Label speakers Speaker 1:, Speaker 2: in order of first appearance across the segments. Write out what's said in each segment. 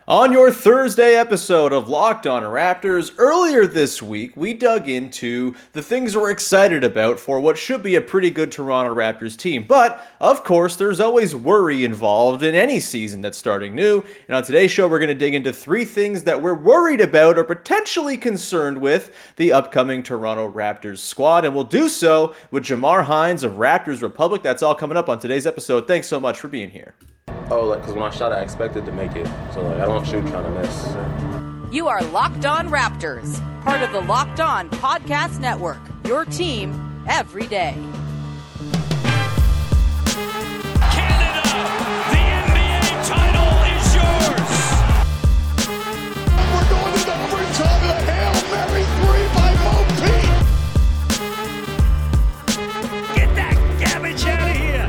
Speaker 1: On your Thursday episode of Locked On Raptors, earlier this week, we dug into the things we're excited about for what should be a pretty good Toronto Raptors team. But, of course, there's always worry involved in any season that's starting new. And on today's show, we're going to dig into three things that we're worried about or potentially concerned with the upcoming Toronto Raptors squad. And we'll do so with Jamar Hines of Raptors Republic. That's all coming up on today's episode. Thanks so much for being here.
Speaker 2: Because when I shot, I expected to make it. So, I don't shoot trying to miss.
Speaker 3: You are Locked On Raptors, part of the Locked On Podcast Network, your team every day.
Speaker 4: Canada, the NBA title is yours.
Speaker 5: We're going to overtime. A Hail Mary three by Mo Pete.
Speaker 4: Get that garbage out of here.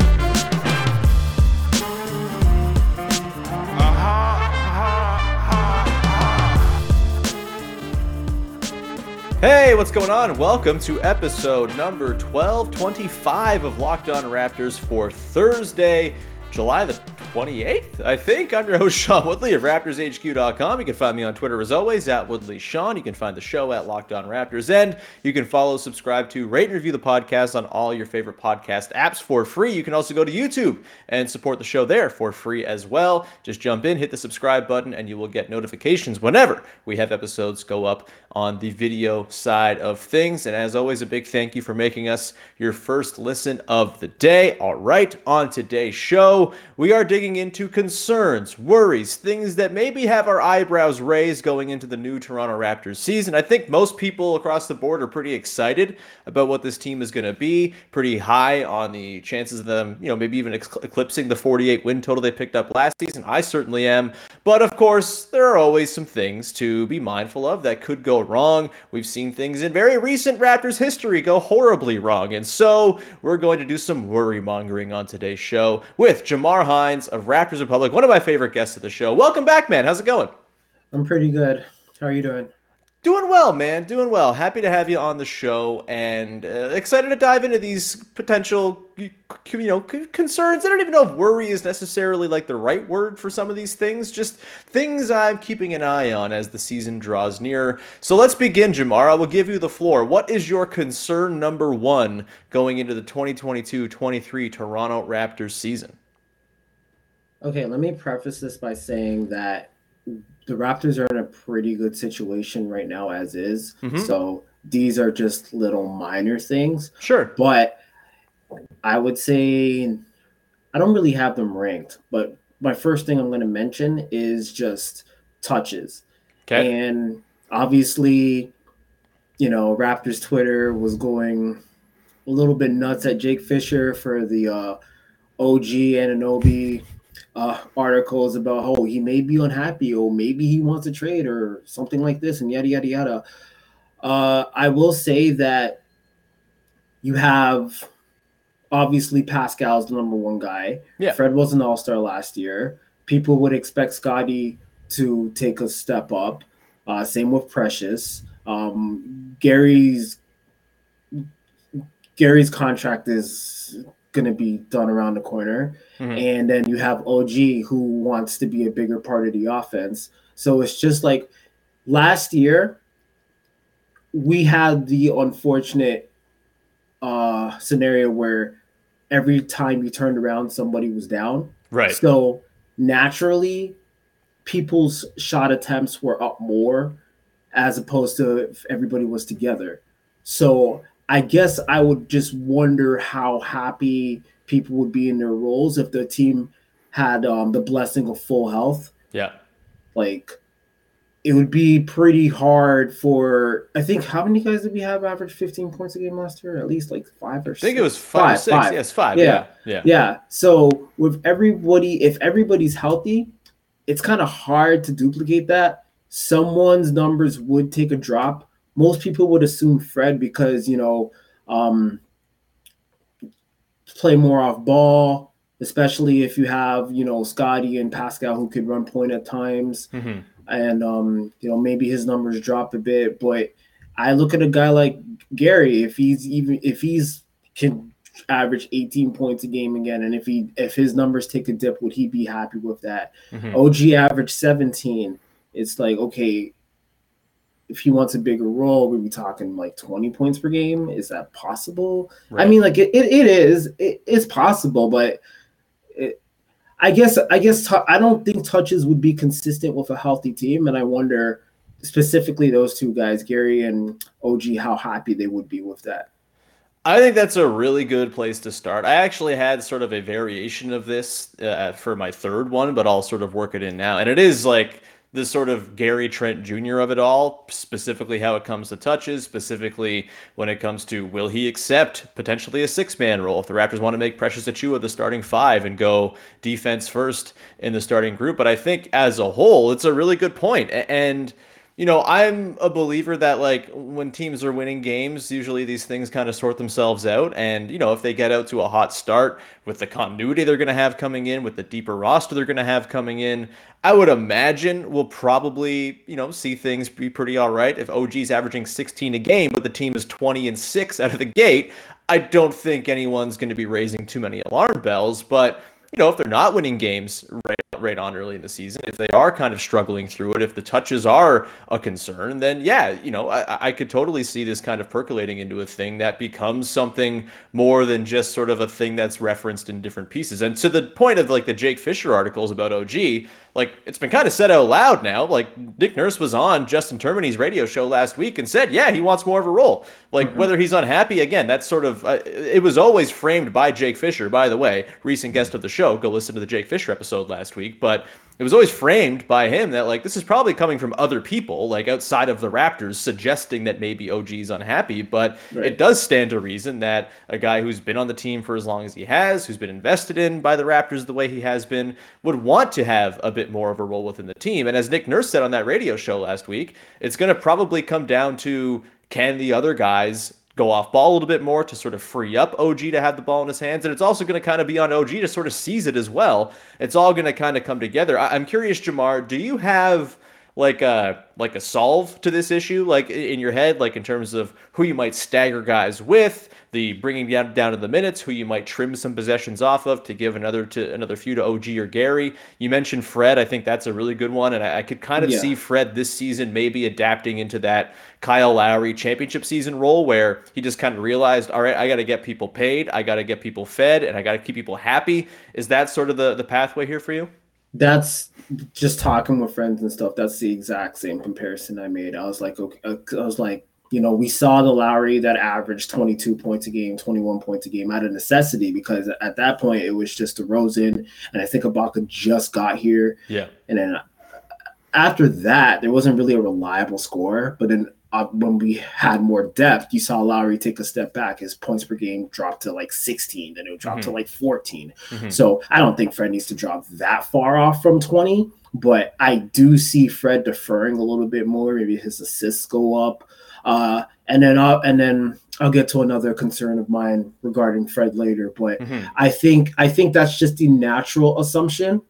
Speaker 1: Hey, what's going on? Welcome to episode number 1225 of Locked On Raptors for Thursday, July the 28th, I think. I'm your host, Sean Woodley of RaptorsHQ.com. You can find me on Twitter, as always, at WoodleySean. You can find the show at Locked On Raptors. And you can follow, subscribe to, rate, and review the podcast on all your favorite podcast apps for free. You can also go to YouTube and support the show there for free as well. Just jump in, hit the subscribe button, and you will get notifications whenever we have episodes go up on the video side of things. And as always, a big thank you for making us your first listen of the day. All right, on today's show, we are digging into concerns, worries, things that maybe have our eyebrows raised going into the new Toronto Raptors season. I think most people across the board are pretty excited about what this team is going to be, pretty high on the chances of them, maybe even eclipsing the 48 win total they picked up last season. I certainly am. But of course, there are always some things to be mindful of that could go wrong. We've seen things in very recent Raptors history go horribly wrong. And so we're going to do some worry mongering on today's show with Jamar Hines of Raptors Republic, one of my favorite guests of the show. Welcome back, man. How's it going?
Speaker 6: I'm pretty good. How are you doing?
Speaker 1: Doing well, man. Doing well. Happy to have you on the show and excited to dive into these potential, concerns. I don't even know if worry is necessarily like the right word for some of these things. Just things I'm keeping an eye on as the season draws nearer. So let's begin, Jamar. I will give you the floor. What is your concern number one going into the 2022-23 Toronto Raptors season?
Speaker 6: Okay, let me preface this by saying that the Raptors are in a pretty good situation right now as is. Mm-hmm. So these are just little minor things.
Speaker 1: Sure.
Speaker 6: But I would say I don't really have them ranked. But my first thing I'm going to mention is just touches.
Speaker 1: Okay.
Speaker 6: And obviously, Raptors Twitter was going a little bit nuts at Jake Fisher for the OG Anunoby articles about he may be unhappy or maybe he wants to trade or something like this and yada yada yada. I will say that you have obviously Pascal's the number one guy.
Speaker 1: Yeah.
Speaker 6: Fred was an all-star last year. People would expect Scotty to take a step up. Same with Precious. Gary's contract is going to be done around the corner. Mm-hmm. And then you have OG who wants to be a bigger part of the offense. So it's just like last year we had the unfortunate scenario where every time you turned around, somebody was down.
Speaker 1: Right.
Speaker 6: So naturally people's shot attempts were up more as opposed to if everybody was together. So I guess I would just wonder how happy people would be in their roles if the team had the blessing of full health.
Speaker 1: Yeah.
Speaker 6: Like, it would be pretty hard for, I think, how many guys did we have average 15 points a game last year? At least like 5 or 6.
Speaker 1: I think it was five or six.
Speaker 6: Five.
Speaker 1: Yes, 5.
Speaker 6: Yeah.
Speaker 1: Yeah.
Speaker 6: So with everybody, if everybody's healthy, it's kind of hard to duplicate that. Someone's numbers would take a drop. Most people would assume Fred because, play more off ball, especially if you have, Scotty and Pascal who could run point at times. Mm-hmm. And, maybe his numbers drop a bit. But I look at a guy like Gary, if he's can average 18 points a game again? And if his numbers take a dip, would he be happy with that?
Speaker 1: Mm-hmm.
Speaker 6: OG averaged 17. It's like, okay, if he wants a bigger role, we'd be talking like 20 points per game. Is that possible?
Speaker 1: Right.
Speaker 6: I mean, like it is. It's possible, but I guess I don't think touches would be consistent with a healthy team, and I wonder specifically those two guys, Gary and OG, how happy they would be with that.
Speaker 1: I think that's a really good place to start. I actually had sort of a variation of this for my third one, but I'll sort of work it in now. And it is like the sort of Gary Trent Jr. of it all, specifically how it comes to touches, specifically when it comes to will he accept potentially a six-man role if the Raptors want to make Precious Achiuwa the starting five and go defense first in the starting group. But I think as a whole, it's a really good point. And you know, I'm a believer that like when teams are winning games, usually these things kind of sort themselves out. And, you know, if they get out to a hot start with the continuity they're going to have coming in, with the deeper roster they're going to have coming in, I would imagine we'll probably, you know, see things be pretty all right. If OG's averaging 16 a game, but the team is 20-6 out of the gate, I don't think anyone's going to be raising too many alarm bells. But, you know, if they're not winning games right on early in the season, if they are kind of struggling through it, if the touches are a concern, then yeah, you know, I could totally see this kind of percolating into a thing that becomes something more than just sort of a thing that's referenced in different pieces. And to the point of like the Jake Fisher articles about OG, like it's been kind of said out loud now. Like Nick Nurse was on Justin Termini's radio show last week and said, yeah, he wants more of a role. Like whether he's unhappy, again, that's sort of, it was always framed by Jake Fisher, by the way, recent guest of the show. Go listen to the Jake Fisher episode last week. But it was always framed by him that like this is probably coming from other people, like outside of the Raptors, suggesting that maybe OG's unhappy. But it does stand to reason that a guy who's been on the team for as long as he has, who's been invested in by the Raptors the way he has been, would want to have a bit more of a role within the team. And as Nick Nurse said on that radio show last week, it's going to probably come down to, can the other guys go off ball a little bit more to sort of free up OG to have the ball in his hands. And it's also going to kind of be on OG to sort of seize it as well. It's all going to kind of come together. I'm curious, Jamar, do you have like a solve to this issue, like in your head, like in terms of who you might stagger guys with, the bringing down to the minutes, who you might trim some possessions off of to give another few to OG or Gary? You mentioned Fred. I think that's a really good one. And I could kind of see Fred this season maybe adapting into that Kyle Lowry championship season role where he just kind of realized, all right, I got to get people paid, I got to get people fed, and I got to keep people happy. Is that sort of the pathway here for you?
Speaker 6: That's just talking with friends and stuff. That's the exact same comparison I made. I was like, okay, you know, we saw the Lowry that averaged 22 points a game, 21 points a game out of necessity, because at that point it was just DeRozan, and I think Ibaka just got here.
Speaker 1: Yeah.
Speaker 6: And then after that, there wasn't really a reliable scorer. But then when we had more depth, you saw Lowry take a step back. His points per game dropped to like 16, then it would drop to like 14. So I don't think Fred needs to drop that far off from 20, but I do see Fred deferring a little bit more. Maybe his assists go up. And then I'll get to another concern of mine regarding Fred later. But I think that's just the natural assumption.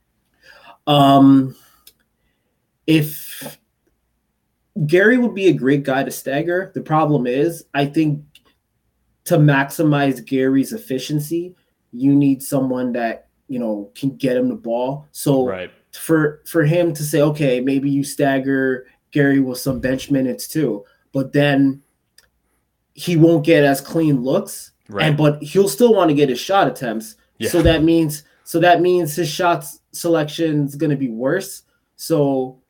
Speaker 6: If Gary would be a great guy to stagger, the problem is, I think to maximize Gary's efficiency, you need someone that, you know, can get him the ball. So for him to say, okay, maybe you stagger Gary with some bench minutes too, but then he won't get as clean looks, but he'll still want to get his shot attempts. Yeah. So that means his shot selection is going to be worse. So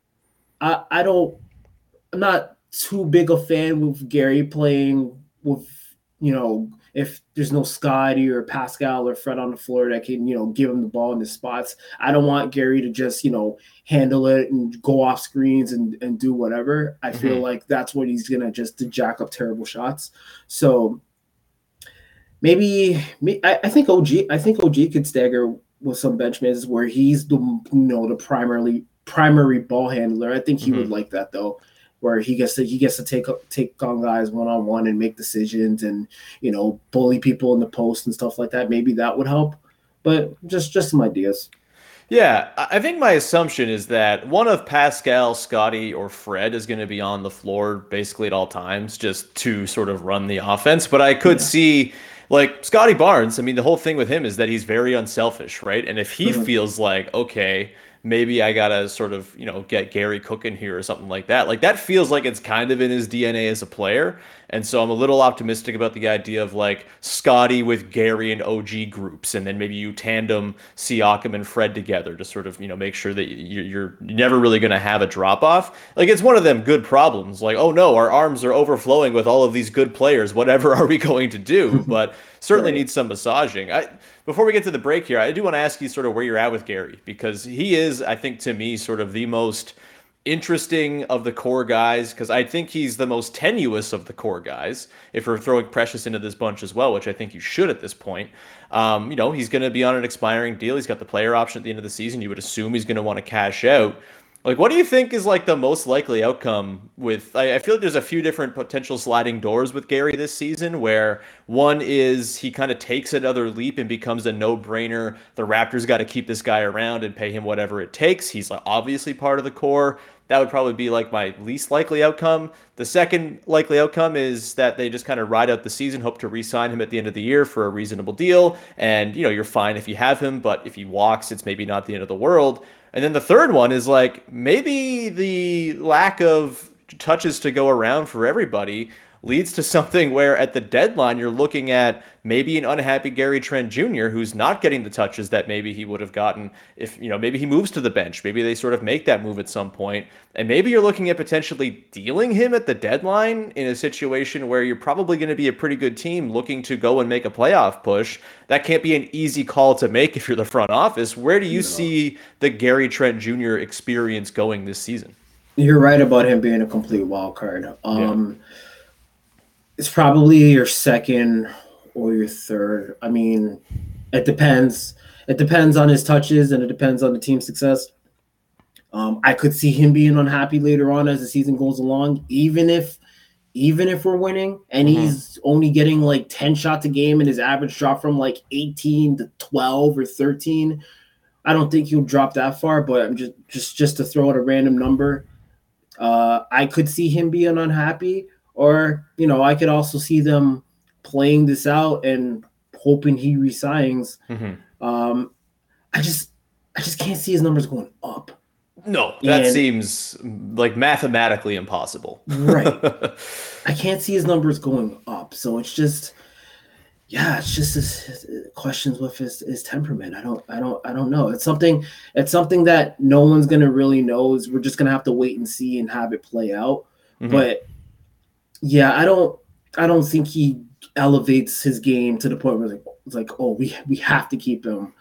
Speaker 6: I'm not too big a fan with Gary playing with, you know, if there's no Scotty or Pascal or Fred on the floor that can, you know, give him the ball in the spots. I don't want Gary to just, you know, handle it and go off screens and do whatever. I feel like that's what he's going to just to jack up terrible shots. So I think OG could stagger with some bench minutes where he's the, you know, the primary ball handler. I think he would like that though, where he gets to take on guys one-on-one and make decisions and, you know, bully people in the post and stuff like that. Maybe that would help, but just some ideas.
Speaker 1: Yeah, I think my assumption is that one of Pascal, Scotty, or Fred is going to be on the floor basically at all times just to sort of run the offense. But I could see like Scotty Barnes, I mean, the whole thing with him is that he's very unselfish, right? And if he feels like, okay, maybe I gotta sort of, get Gary cooking here or something like that feels like it's kind of in his DNA as a player. And so I'm a little optimistic about the idea of like Scotty with Gary and OG groups, and then maybe you tandem Siakam and Fred together to sort of, make sure that you're never really going to have a drop off. Like it's one of them good problems. Like, oh no, our arms are overflowing with all of these good players. Whatever are we going to do? But certainly needs some massaging. Before we get to the break here, I do want to ask you sort of where you're at with Gary, because he is, I think, to me, sort of the most interesting of the core guys, because I think he's the most tenuous of the core guys, if we're throwing Precious into this bunch as well, which I think you should at this point. He's going to be on an expiring deal. He's got the player option at the end of the season. You would assume he's going to want to cash out. Like, what do you think is like the most likely outcome with, I feel like there's a few different potential sliding doors with Gary this season, where one is he kind of takes another leap and becomes a no-brainer. The Raptors got to keep this guy around and pay him whatever it takes. He's like obviously part of the core. That would probably be like my least likely outcome. The second likely outcome is that they just kind of ride out the season, hope to re-sign him at the end of the year for a reasonable deal. And, you're fine if you have him, but if he walks, it's maybe not the end of the world. And then the third one is like maybe the lack of touches to go around for everybody leads to something where at the deadline you're looking at maybe an unhappy Gary Trent Jr. who's not getting the touches that maybe he would have gotten if, maybe he moves to the bench. Maybe they sort of make that move at some point. And maybe you're looking at potentially dealing him at the deadline in a situation where you're probably going to be a pretty good team looking to go and make a playoff push. That can't be an easy call to make if you're the front office. Where do you see the Gary Trent Jr. experience going this season?
Speaker 6: You're right about him being a complete wild card. It's probably your second or your third. I mean, it depends. It depends on his touches, and it depends on the team's success. I could see him being unhappy later on as the season goes along, even if we're winning and he's only getting like 10 shots a game and his average drop from like 18 to 12 or 13. I don't think he'll drop that far, but I'm just to throw out a random number. I could see him being unhappy. Or, I could also see them playing this out and hoping he resigns. I just can't see his numbers going up.
Speaker 1: No, that seems like mathematically impossible.
Speaker 6: Right. I can't see his numbers going up. So it's just his questions with his temperament. I don't know. It's something that no one's gonna really know. We're just gonna have to wait and see and have it play out. But yeah, I don't think he elevates his game to the point where it's like, oh, we have to keep him.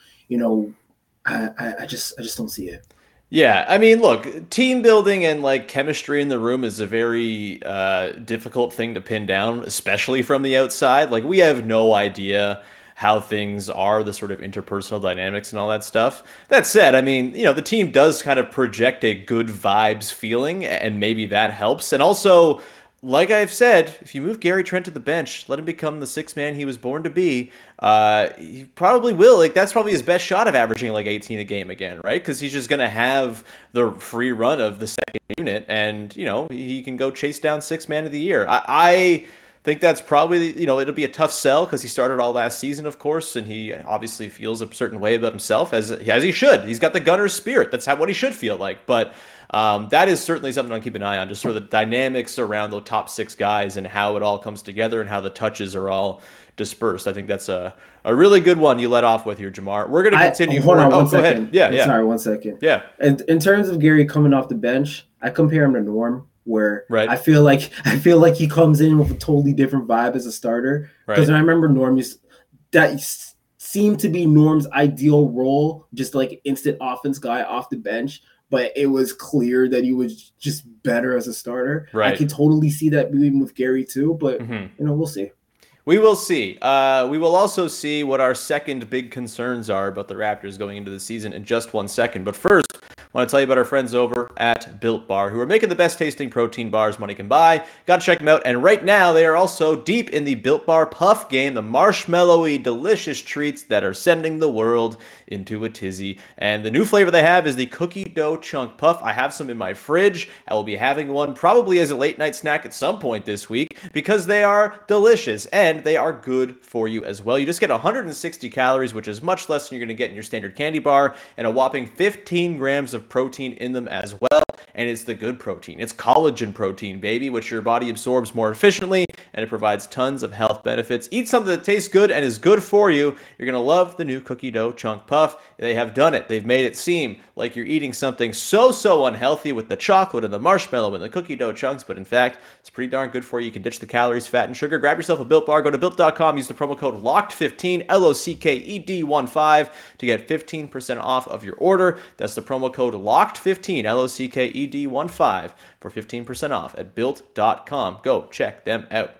Speaker 6: I just don't see it.
Speaker 1: Yeah, I mean, look, team building and like chemistry in the room is a very difficult thing to pin down, especially from the outside. Like, we have no idea how things are, the sort of interpersonal dynamics and all that stuff. That said, I mean, the team does kind of project a good vibes feeling, and maybe that helps. And also, like I've said, if you move Gary Trent to the bench, let him become the sixth man he was born to be, he probably will. Like, that's probably his best shot of averaging like 18 a game again, right? Because he's just going to have the free run of the second unit, and, he can go chase down sixth man of the year. I think that's probably, it'll be a tough sell because he started all last season, of course, and he obviously feels a certain way about himself, as he should. He's got the gunner's spirit. That's what he should feel like. But that is certainly something I'll keep an eye on, just sort of the dynamics around the top six guys and how it all comes together and how the touches are all dispersed. I think that's a really good one you let off with here, Jamar. We're going to continue.
Speaker 6: Hold on one
Speaker 1: go
Speaker 6: second.
Speaker 1: Ahead. Yeah.
Speaker 6: Sorry, 1 second.
Speaker 1: Yeah.
Speaker 6: And in terms of Gary coming off the bench, I compare him to Norm, where
Speaker 1: right.
Speaker 6: I feel like he comes in with a totally different vibe as a starter. Because I remember Norm seemed to be Norm's ideal role, just like instant offense guy off the bench. But it was clear that he was just better as a starter.
Speaker 1: Right.
Speaker 6: I could totally see that being with Gary too, but we'll see.
Speaker 1: We will see. We will also see what our second big concerns are about the Raptors going into the season in just 1 second. But first, I want to tell you about our friends over at Built Bar, who are making the best tasting protein bars money can buy. Got to check them out. And right now, they are also deep in the Built Bar Puff game, the marshmallowy, delicious treats that are sending the world into a tizzy. And the new flavor they have is the cookie dough chunk puff. I have some in my fridge. I will be having one probably as a late night snack at some point this week because they are delicious. And and they are good for you as well. You just get 160 calories, which is much less than you're going to get in your standard candy bar, and a whopping 15 grams of protein in them as well. And it's the good protein. It's collagen protein, baby, which your body absorbs more efficiently, and it provides tons of health benefits. Eat something that tastes good and is good for you. You're going to love the new cookie dough chunk puff. They have done it. They've made it seem like you're eating something so unhealthy with the chocolate and the marshmallow and the cookie dough chunks, but in fact, it's pretty darn good for you. You can ditch the calories, fat, and sugar. Grab yourself a Built Bar. Go to Built.com. Use the promo code LOCKED15, LOCKED15, to get 15% off of your order. That's the promo code LOCKED15, LOCKED15, for 15% off at Built.com. Go check them out.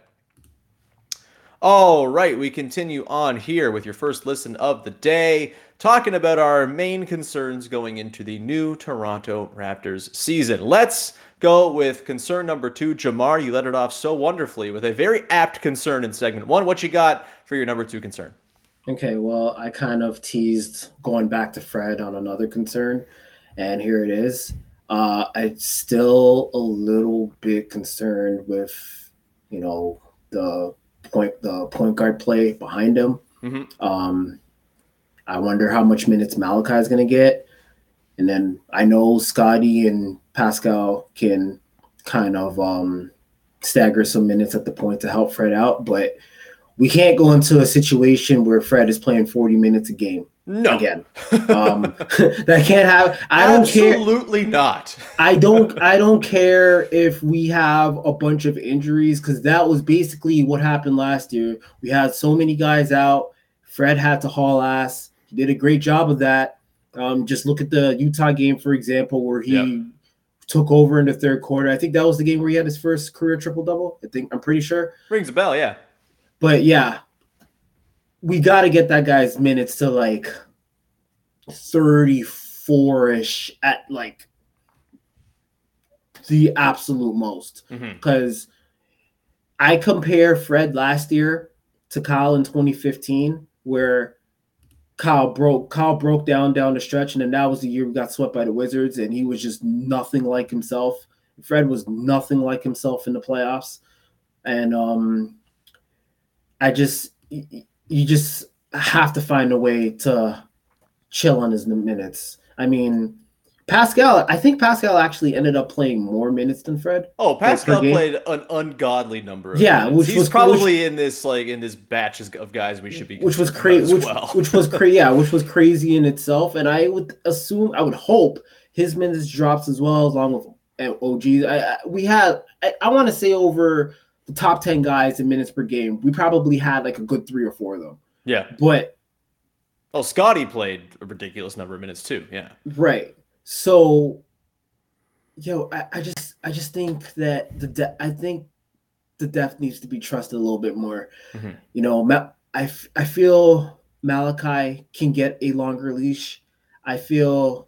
Speaker 1: All right, we continue on here with your first listen of the day, talking about our main concerns going into the new Toronto Raptors season. Let's go with concern number 2. Jamar, you led it off so wonderfully with a very apt concern in segment 1. What you got for your number 2 concern?
Speaker 6: Okay, well, I kind of teased going back to Fred on another concern, and here it is. I'm still a little bit concerned with, the point guard play behind him. Mm-hmm. I wonder how much minutes Malachi is going to get. And then I know Scotty and Pascal can kind of stagger some minutes at the point to help Fred out, but we can't go into a situation where Fred is playing 40 minutes a game.
Speaker 1: No.
Speaker 6: Again. That can't have. I don't care.
Speaker 1: Absolutely not.
Speaker 6: I don't care if we have a bunch of injuries, because that was basically what happened last year. We had so many guys out. Fred had to haul ass. He did a great job of that. Just look at the Utah game, for example, where he took over in the third quarter. I think that was the game where he had his first career triple-double. I'm pretty sure.
Speaker 1: Rings a bell, yeah.
Speaker 6: But yeah, we got to get that guy's minutes to like 34-ish at like the absolute most. Because I compare Fred last year to Kyle in 2015, where Kyle broke down the stretch, and then that was the year we got swept by the Wizards, and he was just nothing like himself. Fred was nothing like himself in the playoffs. And you just have to find a way to chill on his minutes. I mean, I think Pascal actually ended up playing more minutes than Fred.
Speaker 1: Oh, Pascal played an ungodly number of minutes. He's probably in this batch of guys we should be,
Speaker 6: which was crazy, which was crazy in itself. And I would hope his minutes drops as well, along with OG. I want to say over the top 10 guys in minutes per game, we probably had like a good 3 or 4 of them.
Speaker 1: Yeah.
Speaker 6: But
Speaker 1: Scotty played a ridiculous number of minutes too. Yeah.
Speaker 6: Right. So, I just think that the depth needs to be trusted a little bit more. Mm-hmm. I feel Malachi can get a longer leash. I feel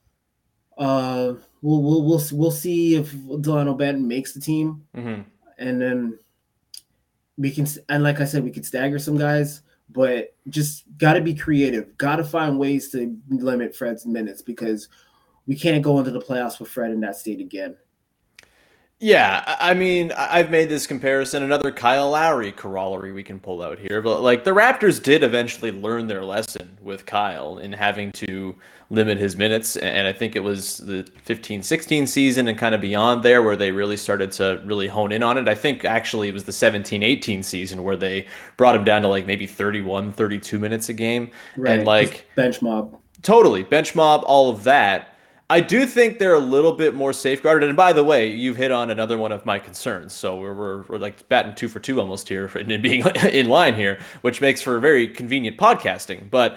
Speaker 6: we'll see if Delano Banton makes the team. Mm-hmm. And then like I said, we could stagger some guys, but just got to be creative. Got to find ways to limit Fred's minutes, because we can't go into the playoffs with Fred in that state again.
Speaker 1: Yeah, I mean, I've made this comparison. Another Kyle Lowry corollary we can pull out here. But, like, the Raptors did eventually learn their lesson with Kyle in having to limit his minutes. And I think it was the 15-16 season and kind of beyond there where they really started to really hone in on it. I think, actually, it was the 17-18 season where they brought him down to, like, maybe 31, 32 minutes a game.
Speaker 6: Right,
Speaker 1: and, like,
Speaker 6: bench mob.
Speaker 1: Totally. Bench mob, all of that. I do think they're a little bit more safeguarded. And by the way, you've hit on another one of my concerns. So we're like batting 2 for 2 almost here and being in line here, which makes for very convenient podcasting. But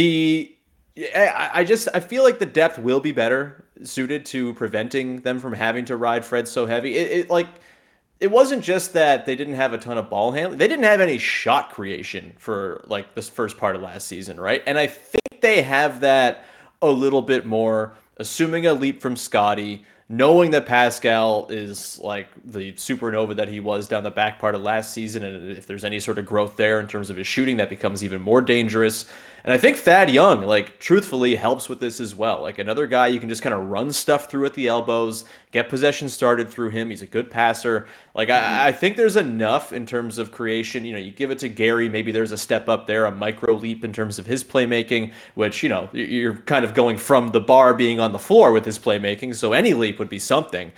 Speaker 1: I feel like the depth will be better suited to preventing them from having to ride Fred so heavy. It wasn't just that they didn't have a ton of ball handling. They didn't have any shot creation for like this first part of last season, right? And I think they have that a little bit more, assuming a leap from Scotty, knowing that Pascal is like the supernova that he was down the back part of last season, and if there's any sort of growth there in terms of his shooting, that becomes even more dangerous. And I think Thad Young, like, truthfully helps with this as well. Like, another guy you can just kind of run stuff through at the elbows, get possession started through him. He's a good passer. Like, I think there's enough in terms of creation. You know, you give it to Gary, maybe there's a step up there, a micro leap in terms of his playmaking, which, you know, you're kind of going from the bar being on the floor with his playmaking. So any leap would be something.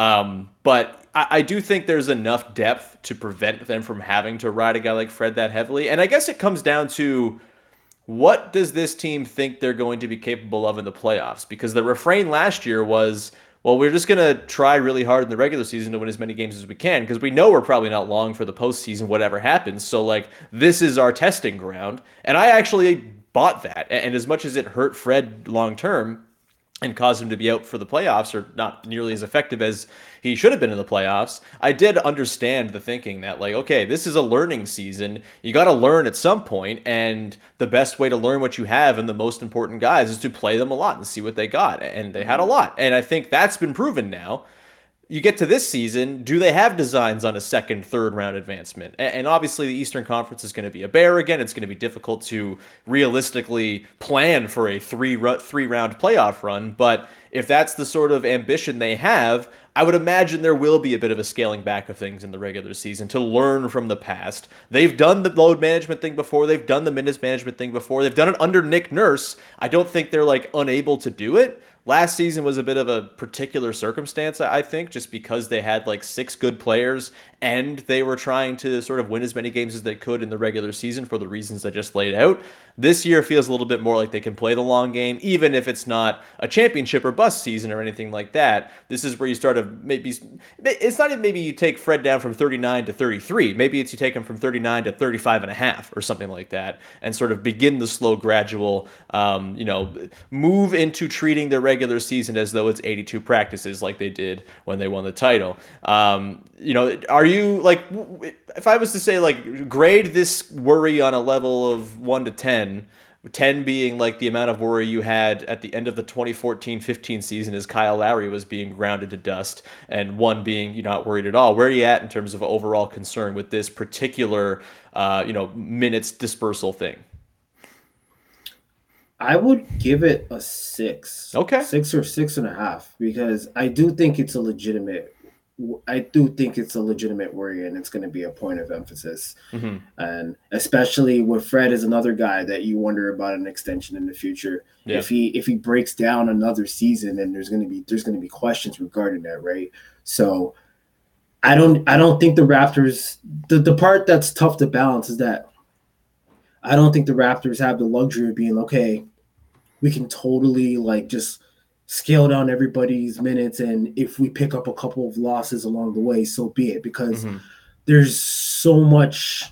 Speaker 1: But I do think there's enough depth to prevent them from having to ride a guy like Fred that heavily. And I guess it comes down to, what does this team think they're going to be capable of in the playoffs? Because the refrain last year was, well, we're just going to try really hard in the regular season to win as many games as we can, because we know we're probably not long for the postseason, whatever happens. So, like, this is our testing ground. And I actually bought that. And as much as it hurt Fred long term and caused him to be out for the playoffs, or not nearly as effective as he should have been in the playoffs, I did understand the thinking that, like, okay, this is a learning season. You got to learn at some point, and the best way to learn what you have and the most important guys is to play them a lot and see what they got. And they had a lot. And I think that's been proven now. You get to this season, do they have designs on a second, third round advancement? And obviously the Eastern Conference is going to be a bear again. It's going to be difficult to realistically plan for a three-round playoff run. But if that's the sort of ambition they have, I would imagine there will be a bit of a scaling back of things in the regular season to learn from the past. They've done the load management thing before. They've done the minutes management thing before. They've done it under Nick Nurse. I don't think they're, like, unable to do it. Last season was a bit of a particular circumstance, I think, just because they had like 6 good players and they were trying to sort of win as many games as they could in the regular season for the reasons I just laid out. This year feels a little bit more like they can play the long game, even if it's not a championship or bust season or anything like that. This is where you start to maybe, it's not even maybe you take Fred down from 39 to 33. Maybe it's you take him from 39 to 35 and a half or something like that, and sort of begin the slow, gradual, move into treating the regular season as though it's 82 practices like they did when they won the title. Are you, like, if I was to say, like, grade this worry on a level of 1 to 10, 10 being like the amount of worry you had at the end of the 2014-15 season as Kyle Lowry was being grounded to dust, and 1 being you're not worried at all, where are you at in terms of overall concern with this particular, minutes dispersal thing?
Speaker 6: I would give it a 6.
Speaker 1: Okay.
Speaker 6: 6 or 6.5, because I do think it's a legitimate worry, and it's going to be a point of emphasis. Mm-hmm. And especially with Fred is another guy that you wonder about an extension in the future. Yeah. If he breaks down another season, then there's going to be questions regarding that, right? So I don't think the Raptors, the part that's tough to balance is that I don't think the Raptors have the luxury of being, okay, we can totally, like, just scale down everybody's minutes, and if we pick up a couple of losses along the way, so be it, because there's so much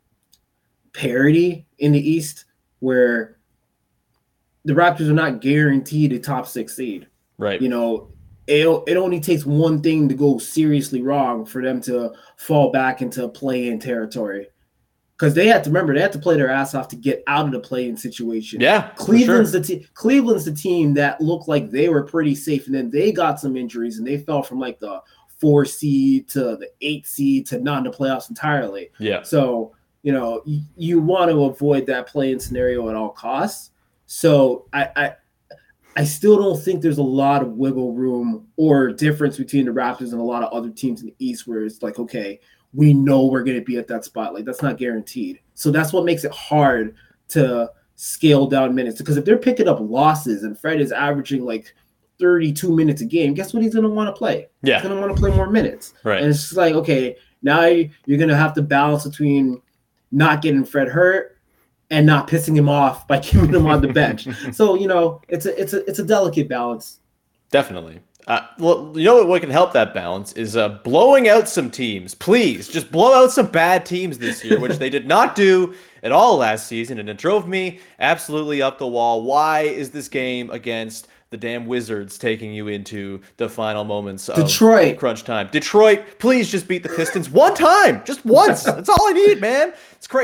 Speaker 6: parity in the East where the Raptors are not guaranteed a top 6 seed. Right. You know, it only takes one thing to go seriously wrong for them to fall back into play-in territory. Because they had to play their ass off to get out of the play-in situation. Yeah, Cleveland's the team that looked like they were pretty safe, and then they got some injuries, and they fell from like the 4 seed to the 8 seed to not in the playoffs entirely. Yeah. So, you want to avoid that play-in scenario at all costs. So I still don't think there's a lot of wiggle room or difference between the Raptors and a lot of other teams in the East where it's like, okay, we know we're going to be at that spot. Like, that's not guaranteed. So that's what makes it hard to scale down minutes. Because if they're picking up losses and Fred is averaging like 32 minutes a game, guess what he's going to want to play? Yeah. He's going to want to play more minutes. Right. And it's just like, okay, now you're going to have to balance between not getting Fred hurt and not pissing him off by keeping him on the bench. So, it's a delicate balance.
Speaker 1: Definitely. What can help that balance is blowing out some teams. Please, just blow out some bad teams this year, which they did not do at all last season, and it drove me absolutely up the wall. Why is this game against the damn Wizards taking you into the final moments of
Speaker 6: Detroit
Speaker 1: crunch time? Detroit, please just beat the Pistons one time, just once. That's all I need, man. It's crazy.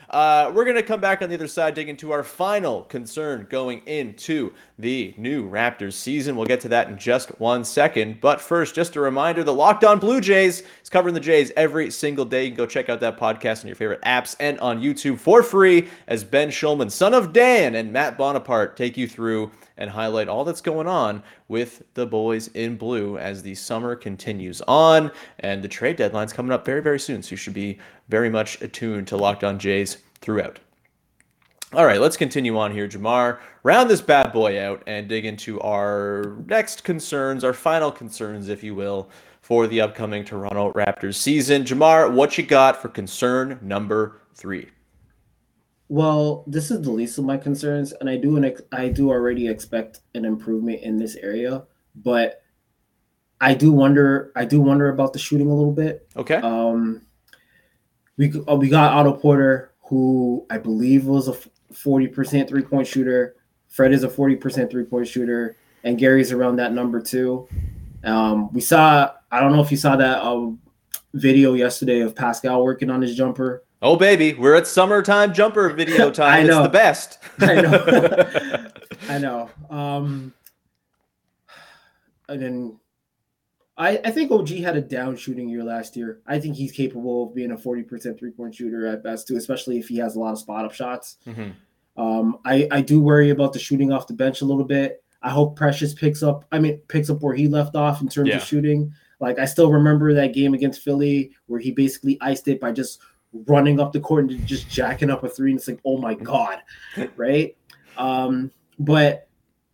Speaker 1: We're going to come back on the other side, dig into our final concern going into the new Raptors season. We'll get to that in just 1 second. But first, just a reminder, the Locked On Blue Jays is covering the Jays every single day. You can go check out that podcast on your favorite apps and on YouTube for free as Ben Schulman, son of Dan, and Matt Bonaparte take you through and highlight all that's going on with the boys in blue as the summer continues on. And the trade deadline's coming up very, very soon, so you should be very much attuned to Locked On Jays throughout. All right, let's continue on here, Jamar. Round this bad boy out and dig into our next concerns, our final concerns, if you will, for the upcoming Toronto Raptors season. Jamar, what you got for concern number 3?
Speaker 6: Well, this is the least of my concerns, and I do already expect an improvement in this area, but I do wonder about the shooting a little bit.
Speaker 1: Okay.
Speaker 6: We got Otto Porter, who I believe was a 40% three-point shooter. Fred is a 40% three-point shooter, and Gary's around that number too. I don't know if you saw that video yesterday of Pascal working on his jumper.
Speaker 1: Oh, baby, we're at summertime jumper video time.
Speaker 6: I know.
Speaker 1: It's the best.
Speaker 6: I know. I know. And then I think OG had a down shooting year last year. I think he's capable of being a 40% three-point shooter at best too, especially if he has a lot of spot-up shots.
Speaker 1: Mm-hmm.
Speaker 6: I do worry about the shooting off the bench a little bit. I hope Precious picks up where he left off in terms of shooting. Like, I still remember that game against Philly where he basically iced it by just running up the court and just jacking up a three, and it's like, oh my God, right? But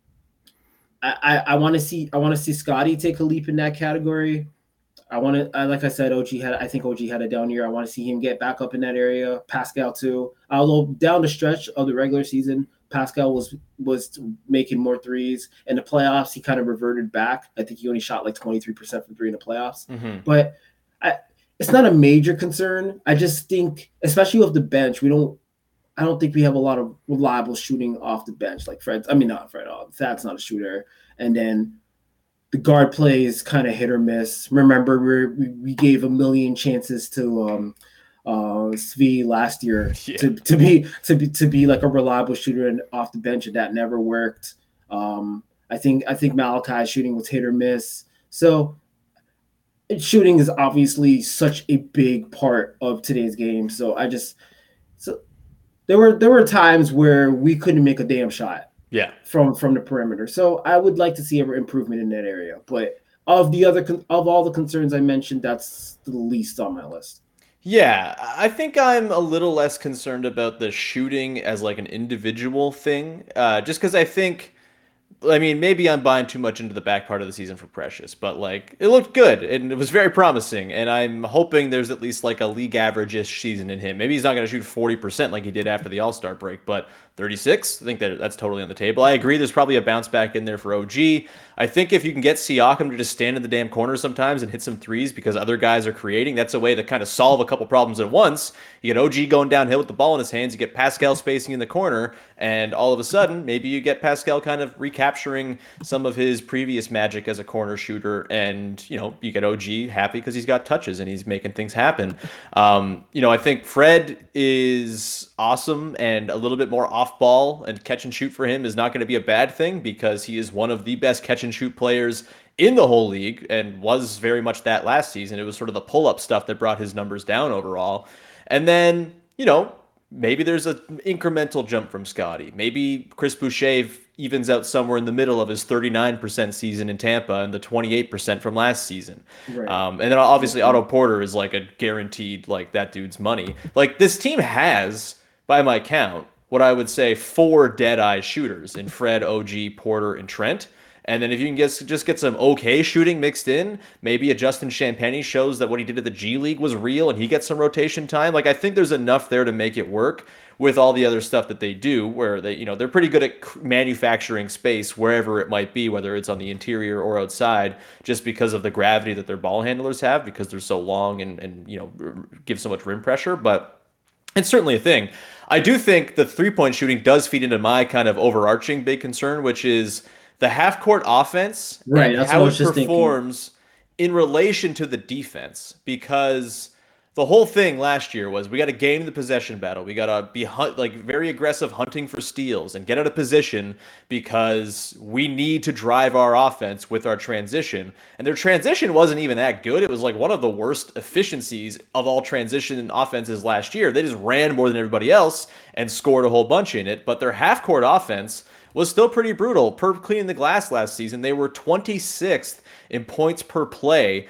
Speaker 6: I want to see Scotty take a leap in that category. Like I said, I think OG had a down year. I want to see him get back up in that area. Pascal too. Although down the stretch of the regular season, Pascal was making more threes. In the playoffs, he kind of reverted back. I think he only shot like 23% from three in the playoffs.
Speaker 1: Mm-hmm.
Speaker 6: But it's not a major concern. I just think, especially with the bench, I don't think we have a lot of reliable shooting off the bench. Like not Fred. Thad's not a shooter. And then the guard play is kind of hit or miss. Remember, we gave a million chances to Svi last year to be like a reliable shooter and off the bench, and that never worked. I think Malachi's shooting was hit or miss. So shooting is obviously such a big part of today's game. So there were times where we couldn't make a damn shot.
Speaker 1: Yeah.
Speaker 6: From the perimeter. So I would like to see an improvement in that area. But of all the concerns I mentioned, that's the least on my list.
Speaker 1: Yeah, I think I'm a little less concerned about the shooting as like an individual thing, just because maybe I'm buying too much into the back part of the season for Precious, but like it looked good and it was very promising, and I'm hoping there's at least like a league average-ish season in him. Maybe he's not going to shoot 40% like he did after the All-Star break, but 36, I think that's totally on the table. I agree there's probably a bounce back in there for OG. I think if you can get Siakam to just stand in the damn corner sometimes and hit some threes because other guys are creating, that's a way to kind of solve a couple problems at once. You get OG going downhill with the ball in his hands, you get Pascal spacing in the corner, and all of a sudden, maybe you get Pascal kind of recapturing some of his previous magic as a corner shooter, and, you get OG happy because he's got touches and he's making things happen. I think Fred is awesome, and a little bit more off ball and catch and shoot for him is not going to be a bad thing because he is one of the best catch and shoot players in the whole league and was very much that last season. It was sort of the pull-up stuff that brought his numbers down overall. And then, maybe there's an incremental jump from Scotty. Maybe Chris Boucher evens out somewhere in the middle of his 39% season in Tampa and the 28% from last season. Right. And then obviously Otto Porter is like a guaranteed, like, that dude's money. Like, this team has, by my count, what I would say 4 dead-eye shooters in Fred, OG, Porter, and Trent. And then if you can just get some okay shooting mixed in, maybe a Justin Champagny shows that what he did at the G League was real and he gets some rotation time. Like, I think there's enough there to make it work with all the other stuff that they do, where they're pretty good at manufacturing space wherever it might be, whether it's on the interior or outside, just because of the gravity that their ball handlers have, because they're so long and give so much rim pressure. But it's certainly a thing. I do think the three-point shooting does feed into my kind of overarching big concern, which is the half-court offense,
Speaker 6: right?
Speaker 1: And how it performs in relation to the defense. Because the whole thing last year was we got to gain the possession battle. We got to be very aggressive hunting for steals and get out of position because we need to drive our offense with our transition. And their transition wasn't even that good. It was like one of the worst efficiencies of all transition offenses last year. They just ran more than everybody else and scored a whole bunch in it. But their half-court offense was still pretty brutal. Per cleaning the glass last season, they were 26th in points per play,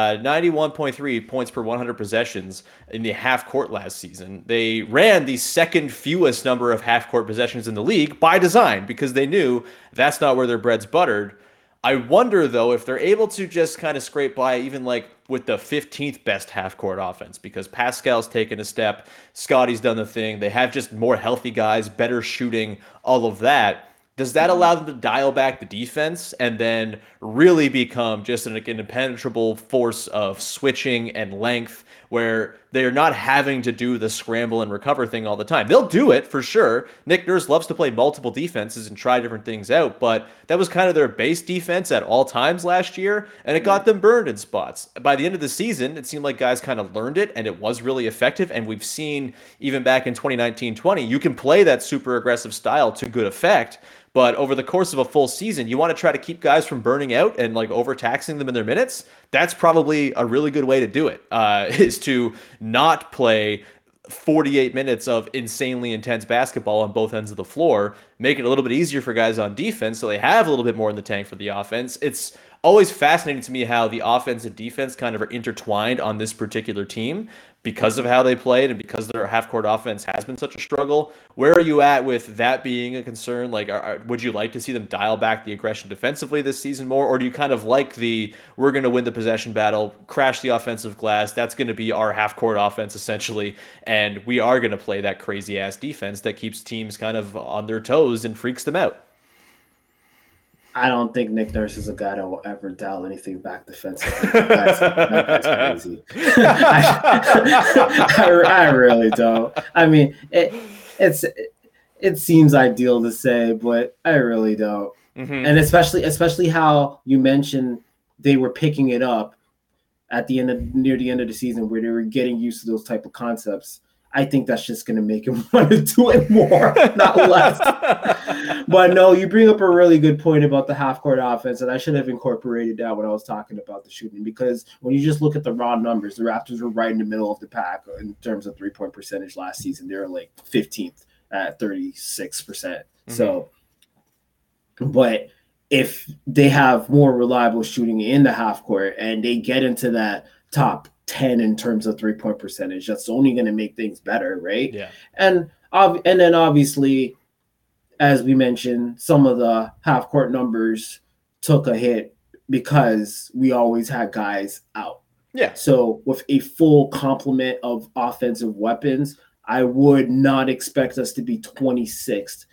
Speaker 1: 91.3 points per 100 possessions in the half court last season. They ran the second fewest number of half court possessions in the league by design because they knew that's not where their bread's buttered. I wonder, though, if they're able to just kind of scrape by even like with the 15th best half-court offense because Pascal's taken a step, Scotty's done the thing, they have just more healthy guys, better shooting, all of that. Does that allow them to dial back the defense and then really become just an impenetrable force of switching and length where they're not having to do the scramble and recover thing all the time? They'll do it for sure. Nick Nurse loves to play multiple defenses and try different things out, but that was kind of their base defense at all times last year, and it got them burned in spots. By the end of the season, it seemed like guys kind of learned it, and it was really effective, and we've seen even back in 2019-20, you can play that super aggressive style to good effect. But over the course of a full season, you want to try to keep guys from burning out and like overtaxing them in their minutes. That's probably a really good way to do it, is to not play 48 minutes of insanely intense basketball on both ends of the floor, make it a little bit easier for guys on defense so they have a little bit more in the tank for the offense. It's always fascinating to me how the offense and defense kind of are intertwined on this particular team because of how they played and because their half-court offense has been such a struggle. Where are you at with that being a concern? Like, would you like to see them dial back the aggression defensively this season more, or do you kind of like we're going to win the possession battle, crash the offensive glass, that's going to be our half-court offense essentially, and we are going to play that crazy-ass defense that keeps teams kind of on their toes and freaks them out?
Speaker 6: I don't think Nick Nurse is a guy that will ever dial anything back defensively. That's crazy. I really don't. I mean, it seems ideal to say, but I really don't. Mm-hmm. And especially how you mentioned they were picking it up at the near the end of the season where they were getting used to those type of concepts. I think that's just going to make him want to do it more, not less. But no, you bring up a really good point about the half-court offense, and I should have incorporated that when I was talking about the shooting, because when you just look at the raw numbers, the Raptors were right in the middle of the pack in terms of three-point percentage last season. They were like 15th at 36%. Mm-hmm. So, but if they have more reliable shooting in the half-court and they get into that top 10 in terms of three-point percentage, that's only going to make things better, right?
Speaker 1: Yeah.
Speaker 6: And then obviously, as we mentioned, some of the half-court numbers took a hit because we always had guys out.
Speaker 1: Yeah.
Speaker 6: So with a full complement of offensive weapons, I would not expect us to be 26th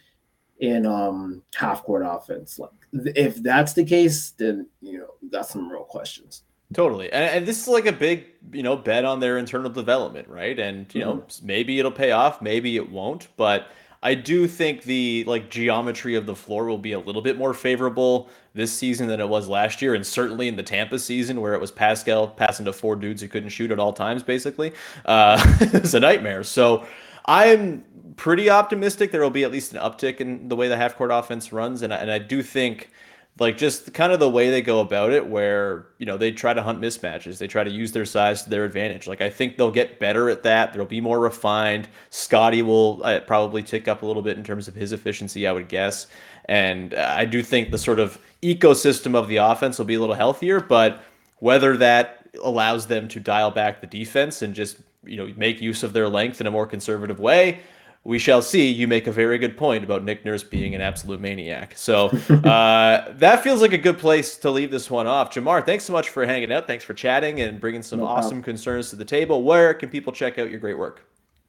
Speaker 6: in half-court offense. Like, if that's the case, then we got some real questions.
Speaker 1: Totally. And this is like a big, bet on their internal development, right? And, maybe it'll pay off, maybe it won't. But I do think the geometry of the floor will be a little bit more favorable this season than it was last year. And certainly in the Tampa season where it was Pascal passing to four dudes who couldn't shoot at all times, basically. It's a nightmare. So I'm pretty optimistic there will be at least an uptick in the way the half-court offense runs. And I do think just kind of the way they go about it where, they try to hunt mismatches. They try to use their size to their advantage. I think they'll get better at that. They'll be more refined. Scotty will probably tick up a little bit in terms of his efficiency, I would guess. And I do think the sort of ecosystem of the offense will be a little healthier, but whether that allows them to dial back the defense and just, make use of their length in a more conservative way, we shall see. You make a very good point about Nick Nurse being an absolute maniac. So that feels like a good place to leave this one off. Jamar, thanks so much for hanging out. Thanks for chatting and bringing some awesome concerns to the table. Where can people check out your great work?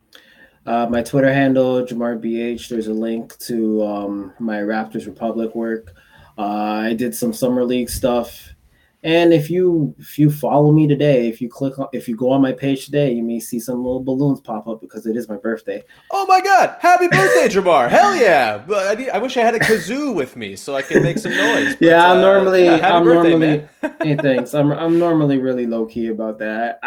Speaker 6: My Twitter handle, JamarBH. There's a link to my Raptors Republic work. I did some summer league stuff. And if you follow me today, if you go on my page today, you may see some little balloons pop up because it is my birthday.
Speaker 1: Oh my God! Happy birthday, Jamar! Hell yeah! But I wish I had a kazoo with me so I could make some noise.
Speaker 6: Yeah, I'm normally hey, thanks. I'm normally really low key about that.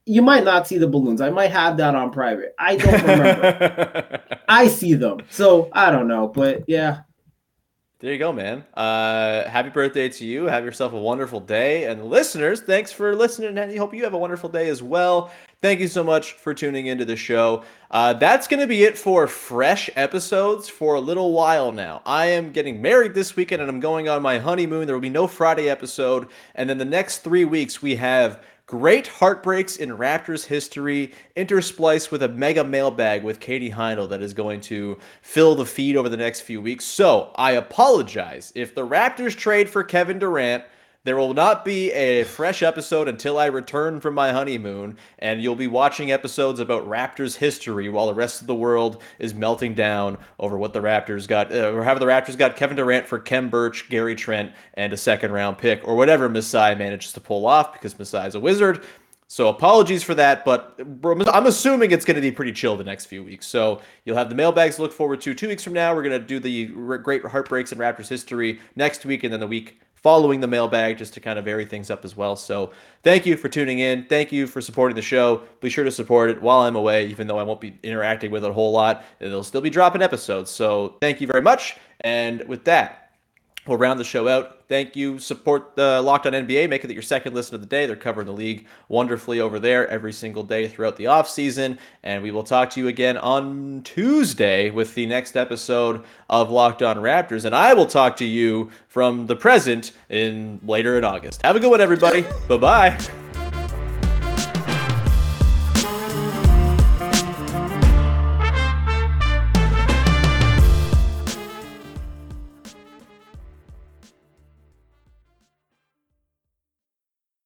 Speaker 6: You might not see the balloons. I might have that on private. I don't remember. I see them. So I don't know. But yeah.
Speaker 1: There you go, man. Happy birthday to you. Have yourself a wonderful day. And listeners, thanks for listening. And I hope you have a wonderful day as well. Thank you so much for tuning into the show. That's going to be it for fresh episodes for a little while now. I am getting married this weekend and I'm going on my honeymoon. There will be no Friday episode. And then the next 3 weeks, we have great heartbreaks in Raptors history, interspliced with a mega mailbag with Katie Heindel that is going to fill the feed over the next few weeks. So I apologize. If the Raptors trade for Kevin Durant, there will not be a fresh episode until I return from my honeymoon, and you'll be watching episodes about Raptors history while the rest of the world is melting down over what the Raptors got, or how the Raptors got Kevin Durant for Kem Birch, Gary Trent, and a second-round pick, or whatever Masai manages to pull off, because Masai's a wizard. So apologies for that, but I'm assuming it's going to be pretty chill the next few weeks. So you'll have the mailbags to look forward to 2 weeks from now. We're going to do the great heartbreaks in Raptors history next week, and then the week following the mailbag, just to kind of vary things up as well. So thank you for tuning in. Thank you for supporting the show. Be sure to support it while I'm away, even though I won't be interacting with it a whole lot. It'll still be dropping episodes. So thank you very much. And with that, we'll round the show out. Thank you. Support the Locked On NBA. Make it your second listen of the day. They're covering the league wonderfully over there every single day throughout the offseason. And we will talk to you again on Tuesday with the next episode of Locked On Raptors. And I will talk to you from the present later in August. Have a good one, everybody. Bye-bye.